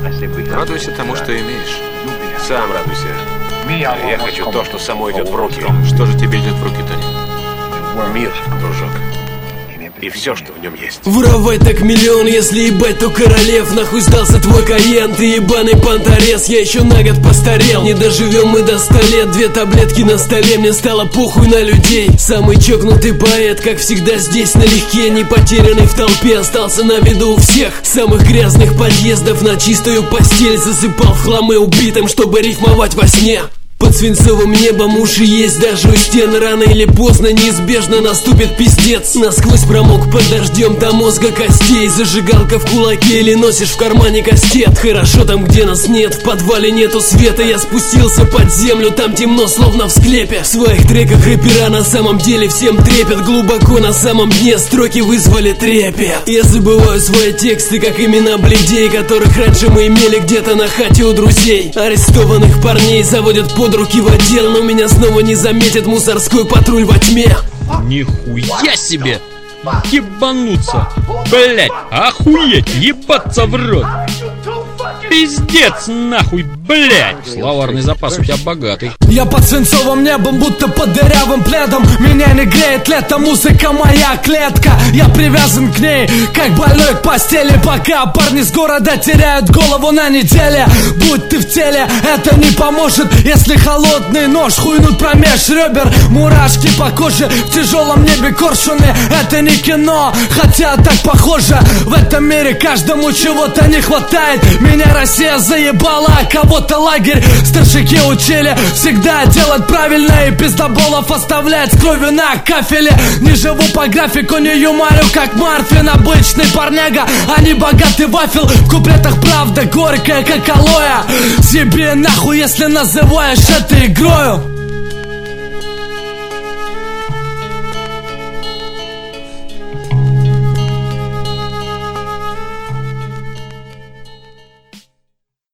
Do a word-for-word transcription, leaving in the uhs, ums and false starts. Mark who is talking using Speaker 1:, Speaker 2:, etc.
Speaker 1: Радуйся тому, что имеешь.
Speaker 2: Сам радуйся. Я хочу то, что само идет в руки.
Speaker 1: Что же тебе идет в руки, Тони?
Speaker 2: Мир, дружок. И все, что в нем есть.
Speaker 3: Воровать так миллион, если ебать, то королев. Нахуй сдался твой Каен, ты ебаный понторез. Я еще на год постарел, не доживем мы до ста лет. Две таблетки на столе, мне стало похуй на людей. Самый чокнутый поэт, как всегда здесь налегке. Не потерянный в толпе, остался на виду у всех. Самых грязных подъездов на чистую постель засыпал в хламы убитым, чтобы рифмовать во сне. Под свинцовым небом уши есть даже у стен. Рано или поздно неизбежно наступит пиздец. Насквозь промок под дождем до мозга костей. Зажигалка в кулаке или носишь в кармане кастет. Хорошо там, где нас нет, в подвале нету света. Я спустился под землю, там темно, словно в склепе. В своих треках рэпера на самом деле всем трепет. Глубоко на самом дне строки вызвали трепет. Я забываю свои тексты, как имена бледей, которых раньше мы имели где-то на хате у друзей. Арестованных парней заводят под руки в отдел, но меня снова не заметит мусорской патруль во тьме.
Speaker 4: Нихуя себе! Ебануться! Блять, охуеть! Ебаться в рот! Пиздец нахуй, блять! Словарный запас у тебя богатый.
Speaker 5: Я под свинцовым небом, будто под дырявым пледом. Меня не греет лето, музыка моя клетка. Я привязан к ней, как больной к постели. Пока парни с города теряют голову на неделе. Будь ты в теле, это не поможет. Если холодный нож хуйнут промеж ребер. Мурашки по коже, в тяжелом небе коршуны. Это не кино, хотя так похоже. В этом мире каждому чего-то не хватает. Меня Россия заебала, а кого-то лагерь. Старшики учили всегда делать правильно. И пиздоболов оставлять с кровью на кафеле. Не живу по графику, не юморю, как Марфин. Обычный парняга, а не богатый вафел. В куплетах правда горькая, как алоэ. Съеби нахуй, если называешь это игрою.